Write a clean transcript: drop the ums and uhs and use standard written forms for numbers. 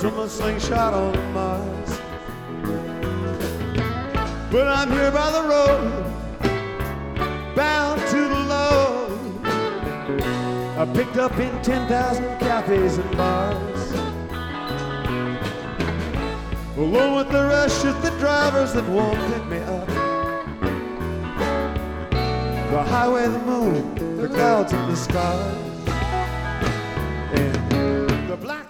from a slingshot on Mars. But I'm here by the road, bound to the Lord. I picked up in 10,000 cafes and bars, along with the rest of the drivers that won't pick me up. The highway, the moon, the clouds and the stars, and the black